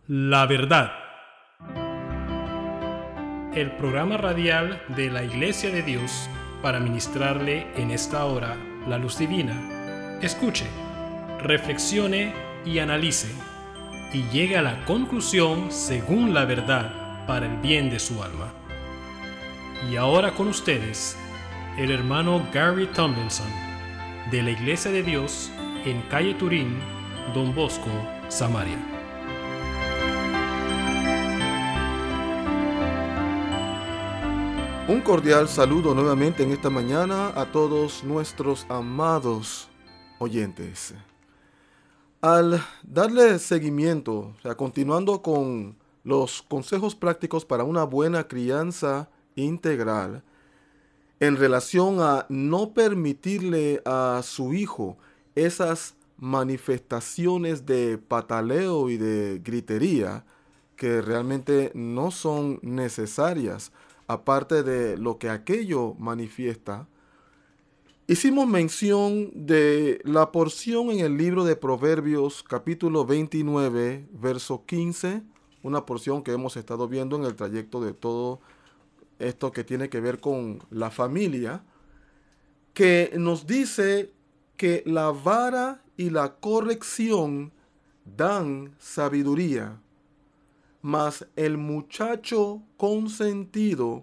La verdad. El programa radial de la Iglesia de Dios para ministrarle en esta hora la luz divina. Escuche, reflexione y analice, y llegue a la conclusión según la verdad para el bien de su alma. Y ahora con ustedes, el hermano Gary Tomlinson, de la Iglesia de Dios en calle Turín, Don Bosco, Samaria. Un cordial saludo nuevamente en esta mañana a todos nuestros amados oyentes. Al darle seguimiento, continuando con los consejos prácticos para una buena crianza integral, en relación a no permitirle a su hijo esas manifestaciones de pataleo y de gritería que realmente no son necesarias, aparte de lo que aquello manifiesta, hicimos mención de la porción en el libro de Proverbios, capítulo 29, verso 15, una porción que hemos estado viendo en el trayecto de todo esto que tiene que ver con la familia, que nos dice que la vara y la corrección dan sabiduría, mas el muchacho consentido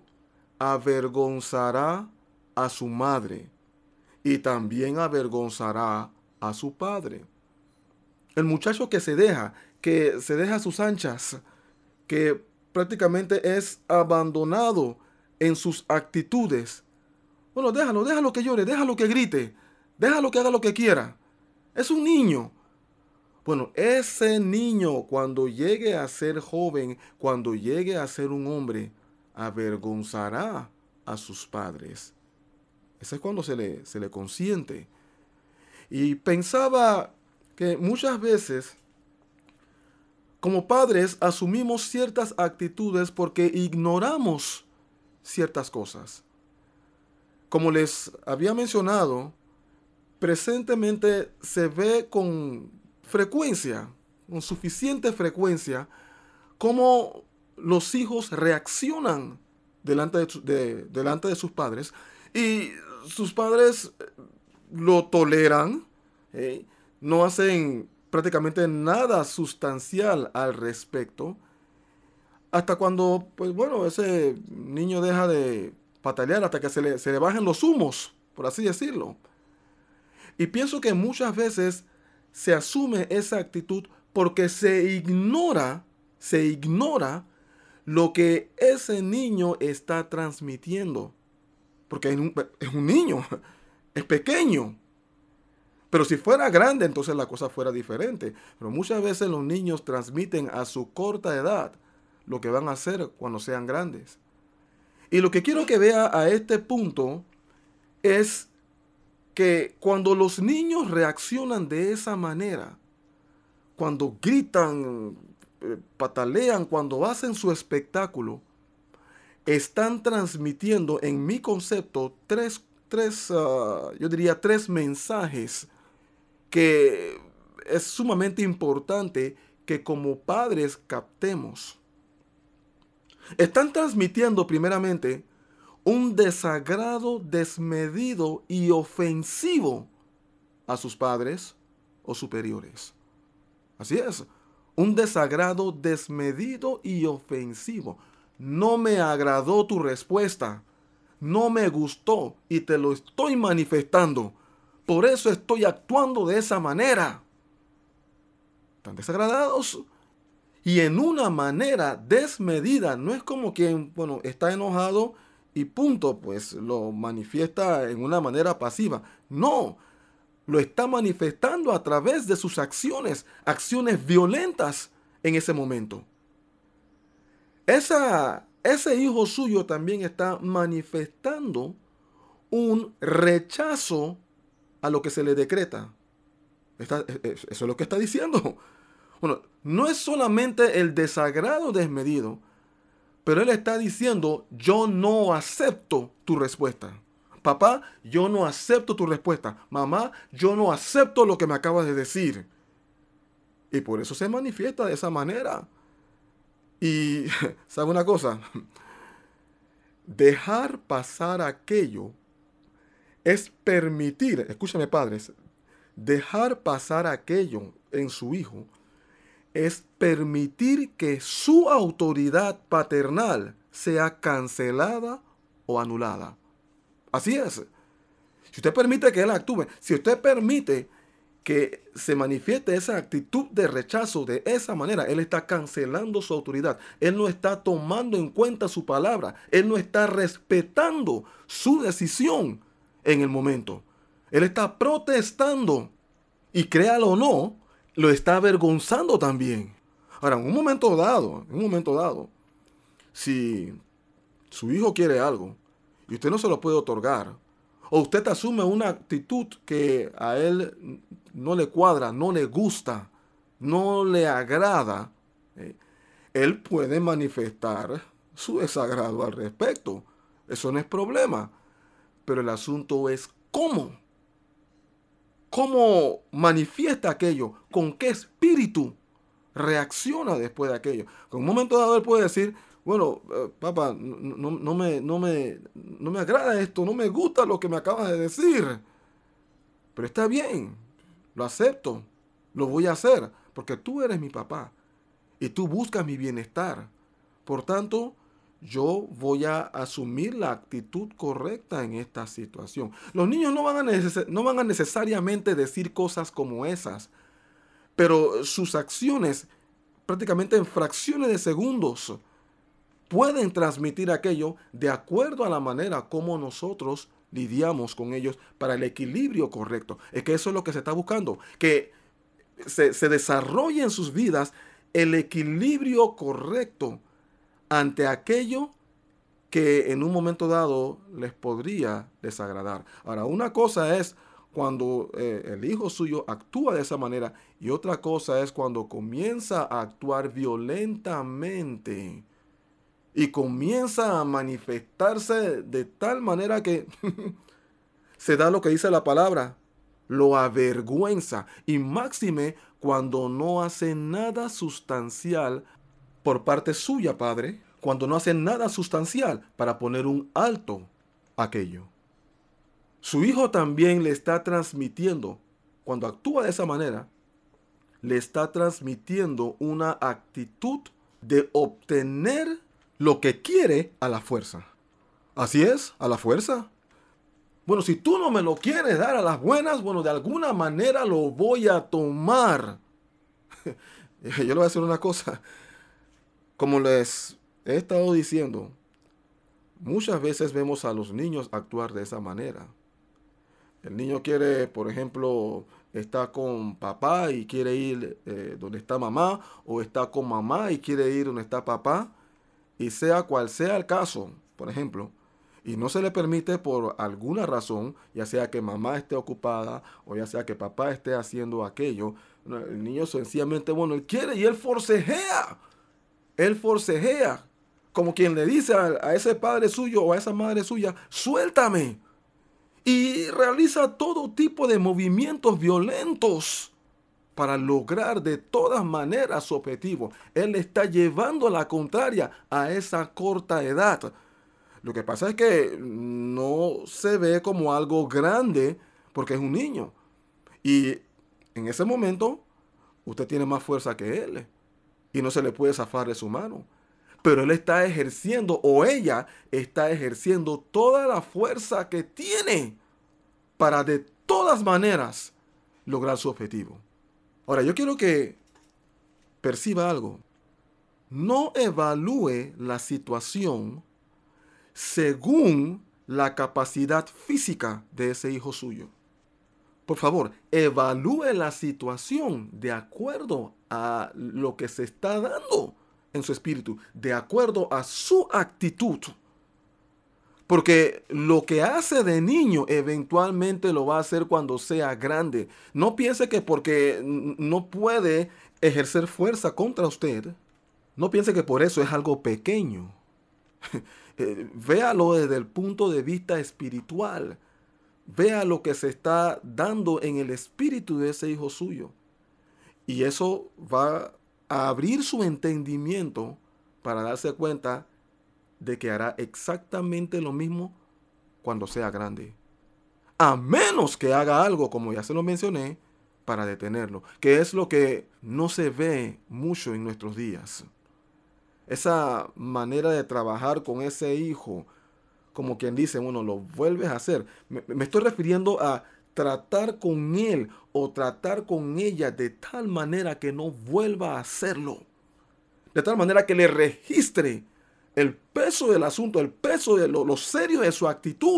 avergonzará a su madre y también avergonzará a su padre. El muchacho que se deja a sus anchas, que prácticamente es abandonado en sus actitudes. Bueno, déjalo que llore, déjalo que grite, déjalo que haga lo que quiera. Es un niño. Bueno, ese niño, cuando llegue a ser joven, cuando llegue a ser un hombre, avergonzará a sus padres. Ese es cuando se le consiente. Y pensaba que muchas veces, como padres, asumimos ciertas actitudes porque ignoramos ciertas cosas. Como les había mencionado, presentemente se ve con suficiente frecuencia, cómo los hijos reaccionan delante de sus padres, y sus padres lo toleran, no hacen prácticamente nada sustancial al respecto, hasta cuando, ese niño deja de patalear, hasta que se le bajen los humos, por así decirlo. Y pienso que muchas veces se asume esa actitud porque se ignora lo que ese niño está transmitiendo. Porque es un niño, es pequeño. Pero si fuera grande, entonces la cosa fuera diferente. Pero muchas veces los niños transmiten a su corta edad lo que van a hacer cuando sean grandes. Y lo que quiero que vea a este punto es que cuando los niños reaccionan de esa manera, cuando gritan, patalean, cuando hacen su espectáculo, están transmitiendo, en mi concepto, tres mensajes que es sumamente importante que como padres captemos. Están transmitiendo primeramente un desagrado desmedido y ofensivo a sus padres o superiores. Así es, un desagrado desmedido y ofensivo. No me agradó tu respuesta, no me gustó y te lo estoy manifestando. Por eso estoy actuando de esa manera. Están desagradados y en una manera desmedida. No es como quien, está enojado y punto, pues lo manifiesta en una manera pasiva. No, lo está manifestando a través de sus acciones violentas en ese momento. Ese hijo suyo también está manifestando un rechazo a lo que se le decreta. Eso es lo que está diciendo. Bueno, no es solamente el desagrado desmedido, pero él está diciendo: yo no acepto tu respuesta. Papá, yo no acepto tu respuesta. Mamá, yo no acepto lo que me acabas de decir. Y por eso se manifiesta de esa manera. Y, ¿sabe una cosa? Dejar pasar aquello es permitir, escúchame padres, dejar pasar aquello en su hijo es permitir que su autoridad paternal sea cancelada o anulada. Así es. Si usted permite que él actúe, si usted permite que se manifieste esa actitud de rechazo de esa manera, él está cancelando su autoridad. Él no está tomando en cuenta su palabra. Él no está respetando su decisión en el momento. Él está protestando y, créalo o no, lo está avergonzando también. Ahora, en un momento dado, si su hijo quiere algo y usted no se lo puede otorgar, o usted asume una actitud que a él no le cuadra, no le gusta, no le agrada, él puede manifestar su desagrado al respecto. Eso no es problema. Pero el asunto es cómo. ¿Cómo manifiesta aquello? ¿Con qué espíritu reacciona después de aquello? En un momento dado él puede decir, bueno, papá, no me agrada esto, no me gusta lo que me acabas de decir. Pero está bien, lo acepto, lo voy a hacer, porque tú eres mi papá y tú buscas mi bienestar. Por tanto, yo voy a asumir la actitud correcta en esta situación. Los niños no van a necesariamente decir cosas como esas, pero sus acciones, prácticamente en fracciones de segundos, pueden transmitir aquello de acuerdo a la manera como nosotros lidiamos con ellos para el equilibrio correcto. Es que eso es lo que se está buscando, que se desarrolle en sus vidas el equilibrio correcto ante aquello que en un momento dado les podría desagradar. Ahora, una cosa es cuando el hijo suyo actúa de esa manera y otra cosa es cuando comienza a actuar violentamente y comienza a manifestarse de tal manera que se da lo que dice la palabra, lo avergüenza, y máxime cuando no hace nada sustancial por parte suya, padre, cuando no hace nada sustancial para poner un alto a aquello. Su hijo también le está transmitiendo, cuando actúa de esa manera, le está transmitiendo una actitud de obtener lo que quiere a la fuerza. Así es, a la fuerza. Bueno, si tú no me lo quieres dar a las buenas, bueno, de alguna manera lo voy a tomar. Yo le voy a decir una cosa. Como les he estado diciendo, muchas veces vemos a los niños actuar de esa manera. El niño quiere, por ejemplo, está con papá y quiere ir donde está mamá, o está con mamá y quiere ir donde está papá, y sea cual sea el caso, por ejemplo, y no se le permite por alguna razón, ya sea que mamá esté ocupada o ya sea que papá esté haciendo aquello, el niño sencillamente, bueno, él quiere y él forcejea. Él forcejea, como quien le dice a ese padre suyo o a esa madre suya, suéltame. Y realiza todo tipo de movimientos violentos para lograr de todas maneras su objetivo. Él le está llevando a la contraria a esa corta edad. Lo que pasa es que no se ve como algo grande porque es un niño. Y en ese momento, usted tiene más fuerza que él. Y no se le puede zafar de su mano. Pero él está ejerciendo, o ella está ejerciendo toda la fuerza que tiene para de todas maneras lograr su objetivo. Ahora, yo quiero que perciba algo. No evalúe la situación según la capacidad física de ese hijo suyo. Por favor, evalúe la situación de acuerdo a lo que se está dando en su espíritu, de acuerdo a su actitud. Porque lo que hace de niño eventualmente lo va a hacer cuando sea grande. No piense que porque no puede ejercer fuerza contra usted, no piense que por eso es algo pequeño. Véalo desde el punto de vista espiritual. Vea lo que se está dando en el espíritu de ese hijo suyo. Y eso va a abrir su entendimiento para darse cuenta de que hará exactamente lo mismo cuando sea grande. A menos que haga algo, como ya se lo mencioné, para detenerlo, que es lo que no se ve mucho en nuestros días. Esa manera de trabajar con ese hijo, como quien dice, bueno, lo vuelves a hacer. Me estoy refiriendo a tratar con él o tratar con ella de tal manera que no vuelva a hacerlo. De tal manera que le registre el peso del asunto, el peso de lo serio de su actitud.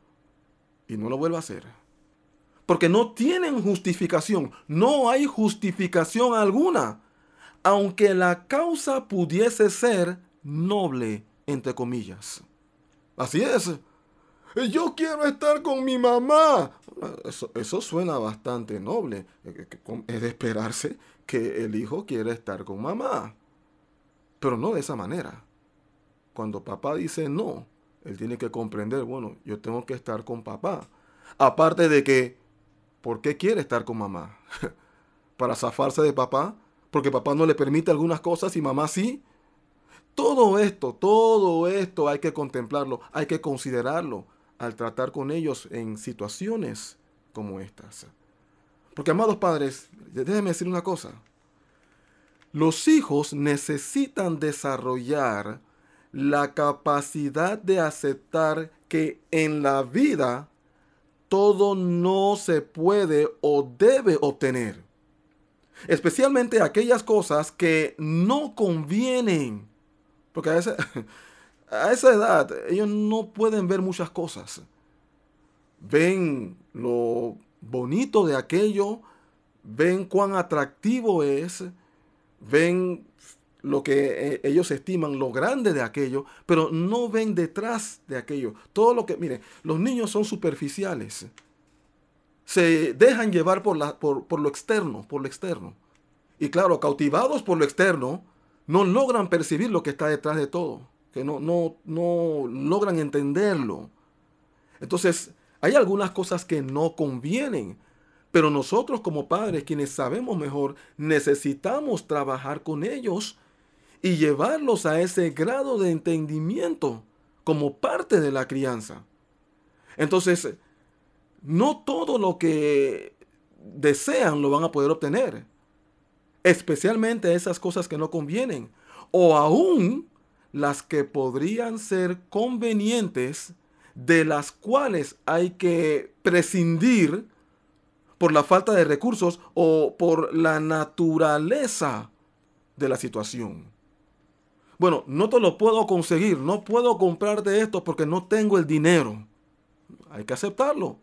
Y no lo vuelva a hacer. Porque no tienen justificación. No hay justificación alguna. Aunque la causa pudiese ser noble, entre comillas. Así es. Yo quiero estar con mi mamá. Eso suena bastante noble. Es de esperarse que el hijo quiera estar con mamá. Pero no de esa manera. Cuando papá dice no, él tiene que comprender, bueno, yo tengo que estar con papá. Aparte de que, ¿por qué quiere estar con mamá? ¿Para zafarse de papá? ¿Porque papá no le permite algunas cosas y mamá sí? Todo esto hay que contemplarlo, hay que considerarlo al tratar con ellos en situaciones como estas. Porque, amados padres, déjenme decir una cosa. Los hijos necesitan desarrollar la capacidad de aceptar que en la vida todo no se puede o debe obtener. Especialmente aquellas cosas que no convienen. Porque a esa edad ellos no pueden ver muchas cosas. Ven lo bonito de aquello, ven cuán atractivo es, ven lo que ellos estiman, lo grande de aquello, pero no ven detrás de aquello. Todo lo que, mire, los niños son superficiales. Se dejan llevar por lo externo, por lo externo. Y claro, cautivados por lo externo, no logran percibir lo que está detrás de todo. Que no logran entenderlo. Entonces, hay algunas cosas que no convienen. Pero nosotros como padres, quienes sabemos mejor, necesitamos trabajar con ellos y llevarlos a ese grado de entendimiento como parte de la crianza. Entonces, no todo lo que desean lo van a poder obtener. Especialmente esas cosas que no convienen. O aún las que podrían ser convenientes, de las cuales hay que prescindir por la falta de recursos o por la naturaleza de la situación. Bueno, no te lo puedo conseguir, no puedo comprarte esto porque no tengo el dinero. Hay que aceptarlo.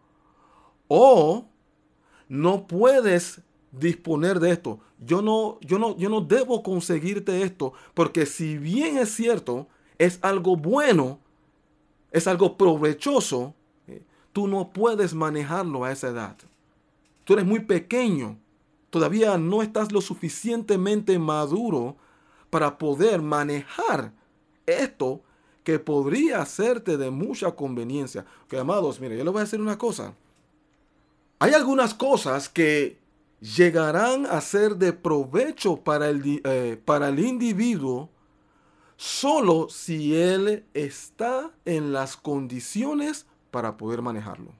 O no puedes disponer de esto. Yo no debo conseguirte esto porque si bien es cierto, es algo bueno, es algo provechoso, tú no puedes manejarlo a esa edad. Tú eres muy pequeño, todavía no estás lo suficientemente maduro para poder manejar esto que podría hacerte de mucha conveniencia. Que amados, mire, yo les voy a decir una cosa. Hay algunas cosas que llegarán a ser de provecho para el individuo solo si él está en las condiciones para poder manejarlo.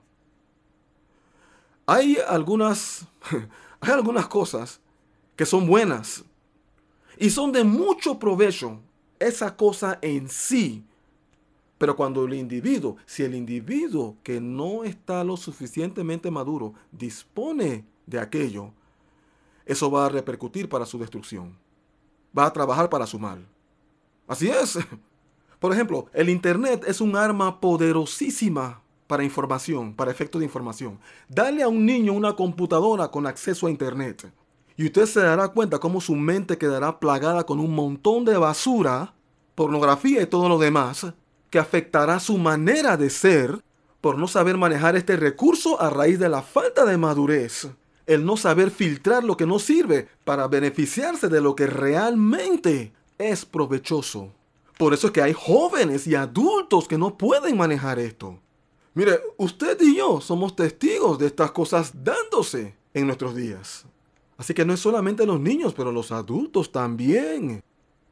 Hay algunas cosas que son buenas y son de mucho provecho esa cosa en sí. Pero cuando si el individuo que no está lo suficientemente maduro dispone de aquello, eso va a repercutir para su destrucción. Va a trabajar para su mal. Así es. Por ejemplo, el Internet es un arma poderosísima para información, para efectos de información. Dale a un niño una computadora con acceso a Internet y usted se dará cuenta cómo su mente quedará plagada con un montón de basura, pornografía y todo lo demás, que afectará su manera de ser por no saber manejar este recurso a raíz de la falta de madurez. El no saber filtrar lo que no sirve para beneficiarse de lo que realmente es provechoso. Por eso es que hay jóvenes y adultos que no pueden manejar esto. Mire, usted y yo somos testigos de estas cosas dándose en nuestros días. Así que no es solamente los niños, pero los adultos también.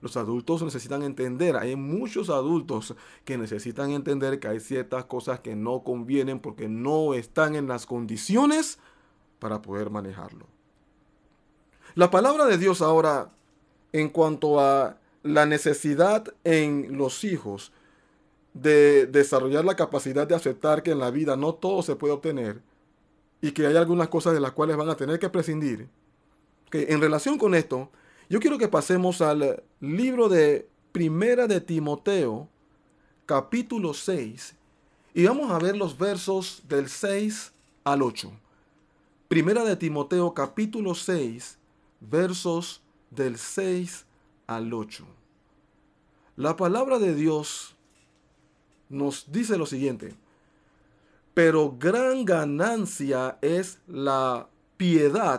Los adultos necesitan entender, hay muchos adultos que necesitan entender que hay ciertas cosas que no convienen porque no están en las condiciones para poder manejarlo. La palabra de Dios ahora, en cuanto a la necesidad en los hijos de desarrollar la capacidad de aceptar que en la vida no todo se puede obtener y que hay algunas cosas de las cuales van a tener que prescindir. Que en relación con esto, yo quiero que pasemos al libro de Primera de Timoteo, capítulo 6, y vamos a ver los versos del 6 al 8. Primera de Timoteo, capítulo 6, versos del 6 al 8. La palabra de Dios nos dice lo siguiente: pero gran ganancia es la piedad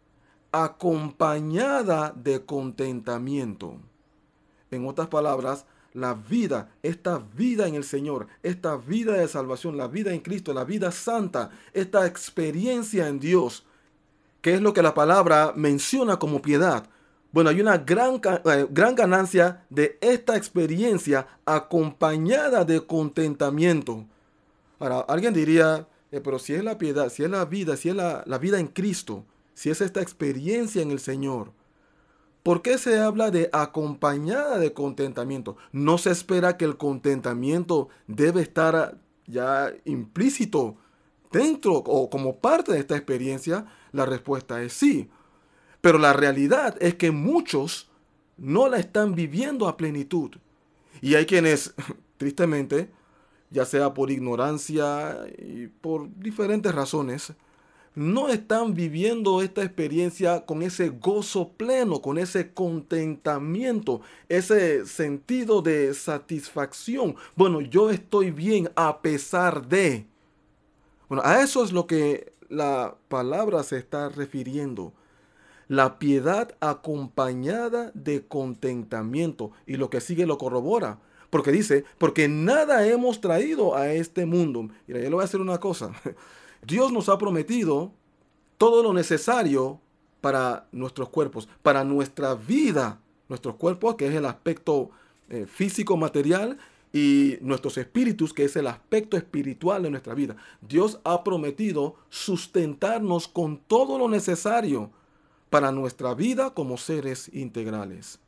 acompañada de contentamiento. En otras palabras, la vida, esta vida en el Señor, esta vida de salvación, la vida en Cristo, la vida santa, esta experiencia en Dios, ¿qué es lo que la palabra menciona como piedad? Bueno, hay una gran ganancia de esta experiencia acompañada de contentamiento. Ahora, alguien diría, pero si es la piedad, si es la vida, si es la vida en Cristo, si es esta experiencia en el Señor, ¿por qué se habla de acompañada de contentamiento? ¿No se espera que el contentamiento debe estar ya implícito dentro o como parte de esta experiencia? La respuesta es sí. Pero la realidad es que muchos no la están viviendo a plenitud. Y hay quienes, tristemente, ya sea por ignorancia y por diferentes razones, no están viviendo esta experiencia con ese gozo pleno, con ese contentamiento, ese sentido de satisfacción. Bueno, yo estoy bien a pesar de. Bueno, a eso es lo que la palabra se está refiriendo. La piedad acompañada de contentamiento. Y lo que sigue lo corrobora. Porque dice, porque nada hemos traído a este mundo. Mira, yo le voy a decir una cosa. Dios nos ha prometido todo lo necesario para nuestros cuerpos, para nuestra vida. Nuestros cuerpos, que es el aspecto físico, material, y nuestros espíritus, que es el aspecto espiritual de nuestra vida. Dios ha prometido sustentarnos con todo lo necesario para nuestra vida como seres integrales.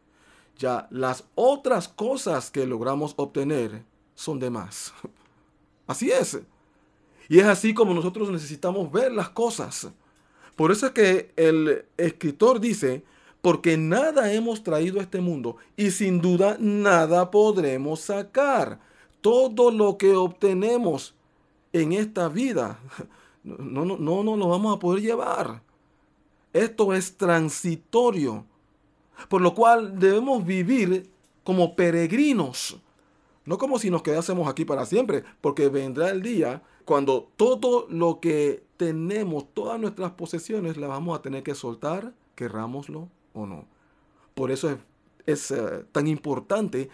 Ya las otras cosas que logramos obtener son de más. Así es. Y es así como nosotros necesitamos ver las cosas. Por eso es que el escritor dice, porque nada hemos traído a este mundo y sin duda nada podremos sacar. Todo lo que obtenemos en esta vida no lo vamos a poder llevar. Esto es transitorio, por lo cual debemos vivir como peregrinos, no como si nos quedásemos aquí para siempre, porque vendrá el día cuando todo lo que tenemos, todas nuestras posesiones, las vamos a tener que soltar, querrámoslo o no. Por eso es tan importante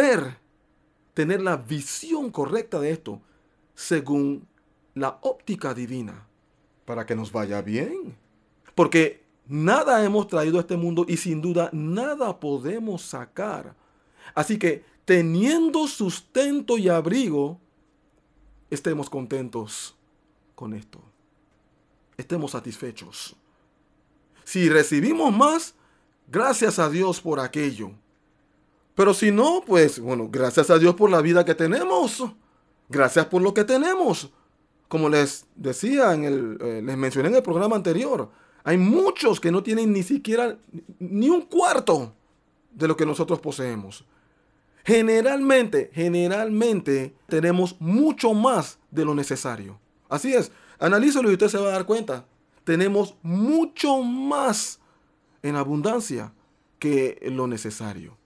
tener la visión correcta de esto, según la óptica divina, para que nos vaya bien. Porque nada hemos traído a este mundo y sin duda nada podemos sacar. Así que teniendo sustento y abrigo, estemos contentos con esto. Estemos satisfechos. Si recibimos más, gracias a Dios por aquello. Pero si no, pues bueno, gracias a Dios por la vida que tenemos. Gracias por lo que tenemos. Como les decía, les mencioné en el programa anterior, hay muchos que no tienen ni siquiera ni un cuarto de lo que nosotros poseemos. Generalmente tenemos mucho más de lo necesario. Así es, analízalo y usted se va a dar cuenta. Tenemos mucho más en abundancia que lo necesario.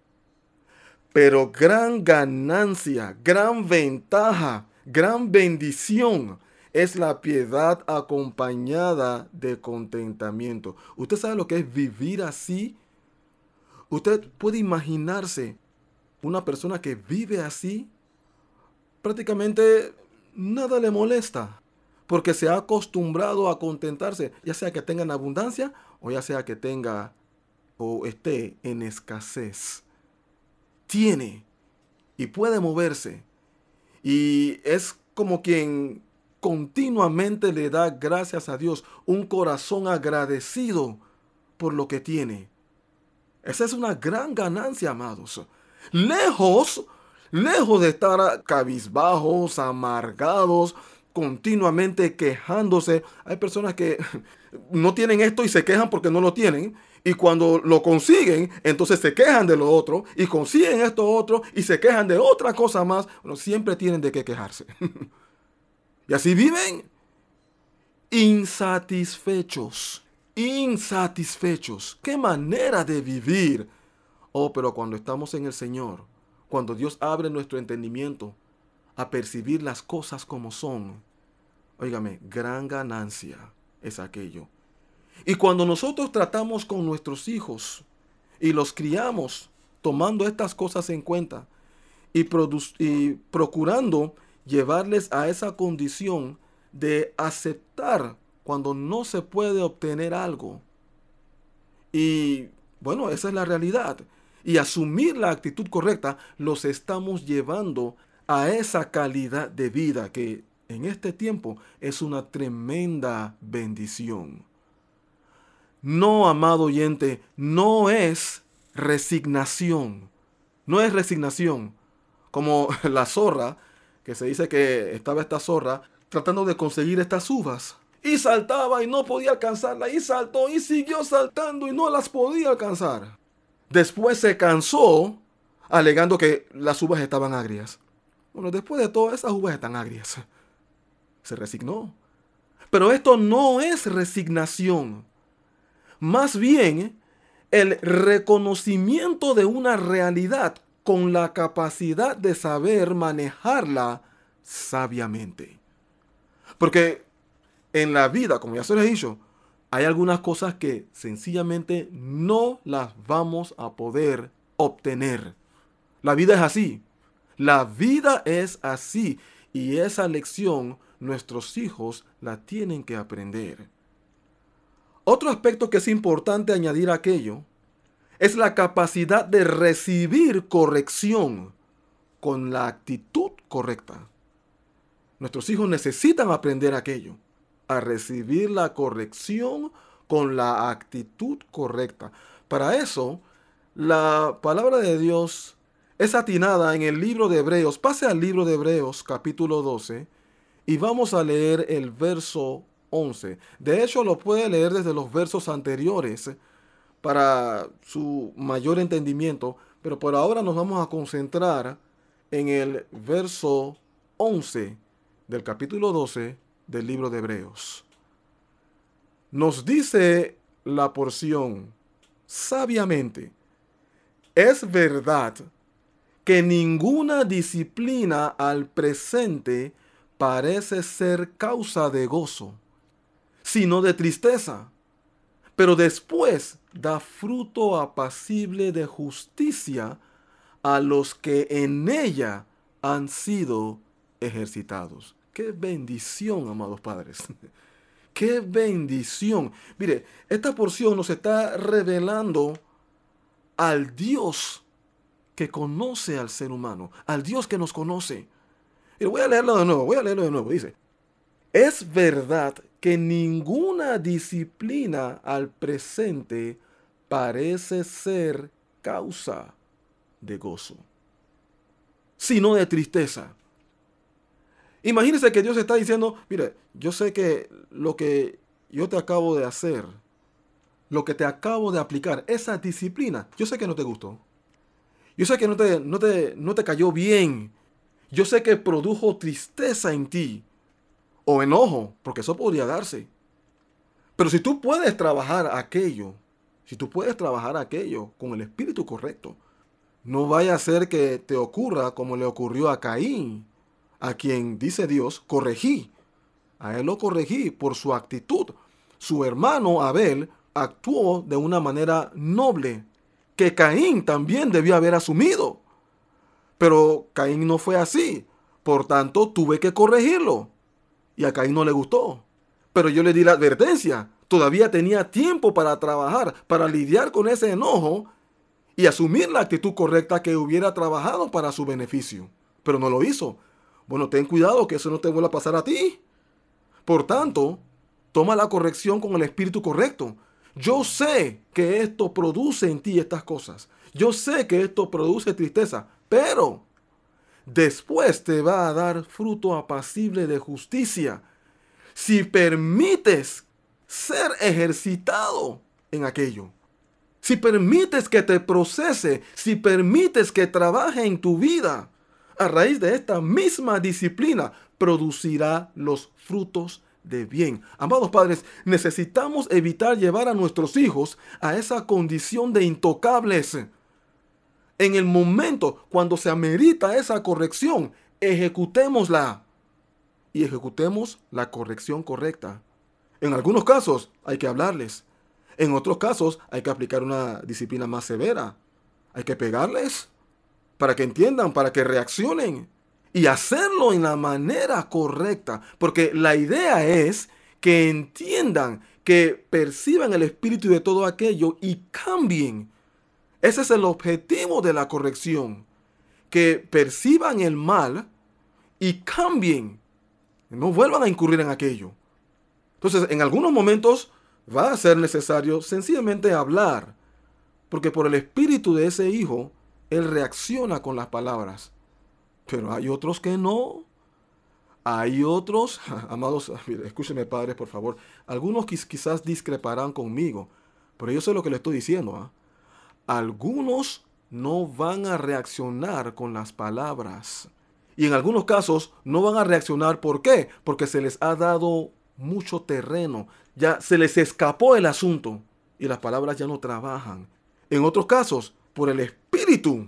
Pero gran ganancia, gran ventaja, gran bendición es la piedad acompañada de contentamiento. ¿Usted sabe lo que es vivir así? Usted puede imaginarse una persona que vive así. Prácticamente nada le molesta, porque se ha acostumbrado a contentarse, ya sea que tenga en abundancia o ya sea que tenga o esté en escasez, tiene y puede moverse. Y es como quien continuamente le da gracias a Dios, un corazón agradecido por lo que tiene. Esa es una gran ganancia, amados. Lejos de estar cabizbajos, amargados, continuamente quejándose. Hay personas que no tienen esto y se quejan porque no lo tienen. Y cuando lo consiguen, entonces se quejan de lo otro y consiguen esto otro y se quejan de otra cosa más. Bueno, siempre tienen de qué quejarse. Y así viven insatisfechos. Insatisfechos. ¡Qué manera de vivir! Oh, pero cuando estamos en el Señor, cuando Dios abre nuestro entendimiento a percibir las cosas como son, óigame, gran ganancia es aquello. Y cuando nosotros tratamos con nuestros hijos y los criamos tomando estas cosas en cuenta y procurando llevarles a esa condición de aceptar cuando no se puede obtener algo. Y bueno, esa es la realidad. Y asumir la actitud correcta, los estamos llevando a esa calidad de vida que en este tiempo es una tremenda bendición. No, amado oyente, no es resignación. No es resignación. Como la zorra, que se dice que estaba esta zorra tratando de conseguir estas uvas. Y saltaba y no podía alcanzarla. Y saltó y siguió saltando y no las podía alcanzar. Después se cansó, alegando que las uvas estaban agrias. Bueno, después de todo, esas uvas están agrias. Se resignó. Pero esto no es resignación. Más bien, el reconocimiento de una realidad con la capacidad de saber manejarla sabiamente. Porque en la vida, como ya se les he dicho, hay algunas cosas que sencillamente no las vamos a poder obtener. La vida es así. La vida es así. Y esa lección nuestros hijos la tienen que aprender. Otro aspecto que es importante añadir a aquello es la capacidad de recibir corrección con la actitud correcta. Nuestros hijos necesitan aprender aquello, a recibir la corrección con la actitud correcta. Para eso, la palabra de Dios es atinada en el libro de Hebreos. Pase al libro de Hebreos, capítulo 12, y vamos a leer el verso 11. De hecho, lo puede leer desde los versos anteriores para su mayor entendimiento, pero por ahora nos vamos a concentrar en el verso 11 del capítulo 12 del libro de Hebreos. Nos dice la porción sabiamente: es verdad que ninguna disciplina al presente parece ser causa de gozo, sino de tristeza, pero después da fruto apacible de justicia a los que en ella han sido ejercitados. ¡Qué bendición, amados padres! ¡Qué bendición! Mire, esta porción nos está revelando al Dios que conoce al ser humano, al Dios que nos conoce. Y voy a leerlo de nuevo, dice: es verdad que ninguna disciplina al presente parece ser causa de gozo, sino de tristeza. Imagínese que Dios está diciendo: mire, yo sé que lo que yo te acabo de hacer, lo que te acabo de aplicar, esa disciplina, yo sé que no te gustó. Yo sé que no te cayó bien. Yo sé que produjo tristeza en ti. O enojo, porque eso podría darse. Pero si tú puedes trabajar aquello con el espíritu correcto, no vaya a ser que te ocurra como le ocurrió a Caín, a quien, dice Dios, corregí. A él lo corregí por su actitud. Su hermano Abel actuó de una manera noble, que Caín también debió haber asumido. Pero Caín no fue así. Por tanto, tuve que corregirlo. Y a Caín no le gustó. Pero yo le di la advertencia. Todavía tenía tiempo para trabajar, para lidiar con ese enojo y asumir la actitud correcta que hubiera trabajado para su beneficio. Pero no lo hizo. Bueno, ten cuidado que eso no te vuelva a pasar a ti. Por tanto, toma la corrección con el espíritu correcto. Yo sé que esto produce en ti estas cosas. Yo sé que esto produce tristeza, pero después te va a dar fruto apacible de justicia si permites ser ejercitado en aquello. Si permites que te procese, si permites que trabaje en tu vida, a raíz de esta misma disciplina, producirá los frutos de bien. Amados padres, necesitamos evitar llevar a nuestros hijos a esa condición de intocables. En el momento cuando se amerita esa corrección, ejecutémosla y ejecutemos la corrección correcta. En algunos casos hay que hablarles. En otros casos hay que aplicar una disciplina más severa. Hay que pegarles para que entiendan, para que reaccionen. Y hacerlo en la manera correcta. Porque la idea es que entiendan, que perciban el espíritu de todo aquello y cambien. Ese es el objetivo de la corrección. Que perciban el mal y cambien. No vuelvan a incurrir en aquello. Entonces, en algunos momentos va a ser necesario sencillamente hablar. Porque por el espíritu de ese hijo, él reacciona con las palabras. Pero hay otros que no. Hay otros, amados, escúchenme padres, por favor. Algunos quizás discreparán conmigo, pero yo sé lo que le estoy diciendo. Algunos no van a reaccionar con las palabras. Y en algunos casos no van a reaccionar. ¿Por qué? Porque se les ha dado mucho terreno. Ya se les escapó el asunto y las palabras ya no trabajan. En otros casos, por el espíritu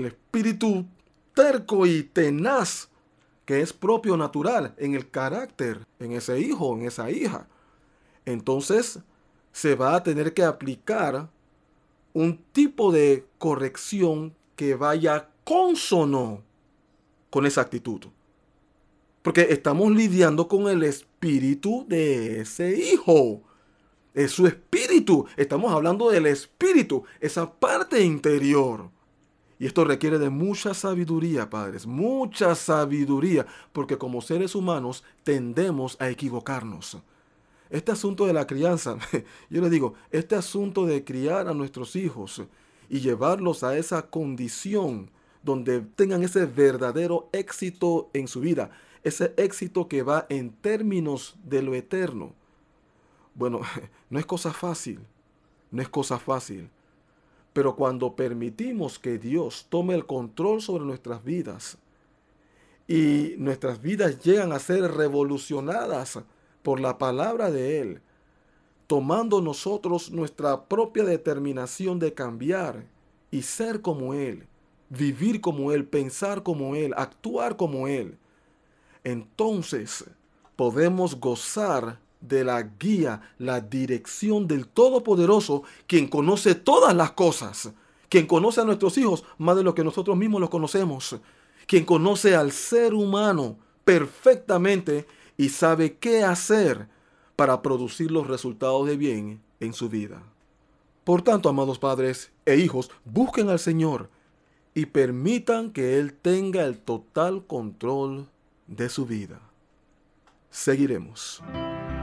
terco y tenaz que es propio natural en el carácter, en ese hijo, en esa hija. Entonces se va a tener que aplicar un tipo de corrección que vaya consono con esa actitud. Porque estamos lidiando con el espíritu de ese hijo. Es su espíritu. Estamos hablando del espíritu, esa parte interior. Y esto requiere de mucha sabiduría, padres, mucha sabiduría, porque como seres humanos tendemos a equivocarnos. Este asunto de la crianza, yo les digo, este asunto de criar a nuestros hijos y llevarlos a esa condición donde tengan ese verdadero éxito en su vida, ese éxito que va en términos de lo eterno. Bueno, no es cosa fácil, no es cosa fácil. Pero cuando permitimos que Dios tome el control sobre nuestras vidas y nuestras vidas llegan a ser revolucionadas por la palabra de Él, tomando nosotros nuestra propia determinación de cambiar y ser como Él, vivir como Él, pensar como Él, actuar como Él, entonces podemos gozar de la guía, la dirección del Todopoderoso, quien conoce todas las cosas, quien conoce a nuestros hijos más de lo que nosotros mismos los conocemos, quien conoce al ser humano perfectamente y sabe qué hacer para producir los resultados de bien en su vida. Por tanto, amados padres e hijos, busquen al Señor y permitan que Él tenga el total control de su vida. Seguiremos.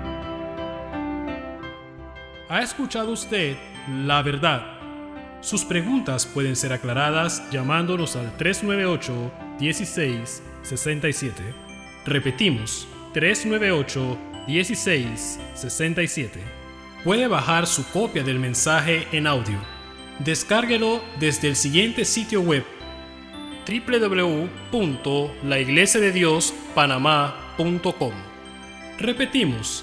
¿Ha escuchado usted la verdad? Sus preguntas pueden ser aclaradas llamándonos al 398-1667. Repetimos, 398-1667. Puede bajar su copia del mensaje en audio. Descárguelo desde el siguiente sitio web: www.laiglesiadediospanamá.com. Repetimos,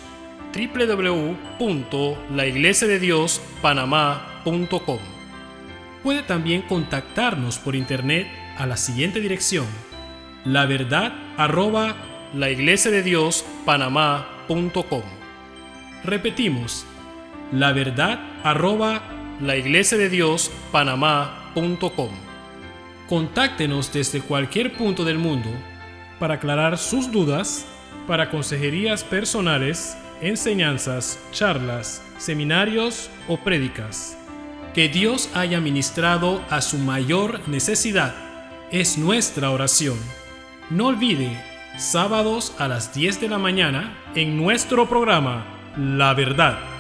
www.laiglesiadediospanamá.com. Puede también contactarnos por internet a la siguiente dirección: laverdad@laiglesiadediospanamá.com. Repetimos, laverdad@laiglesiadediospanamá.com. Contáctenos desde cualquier punto del mundo para aclarar sus dudas, para consejerías personales enseñanzas, charlas, seminarios o prédicas. Que Dios haya ministrado a su mayor necesidad es nuestra oración. No olvide, sábados a las 10 de la mañana en nuestro programa La Verdad.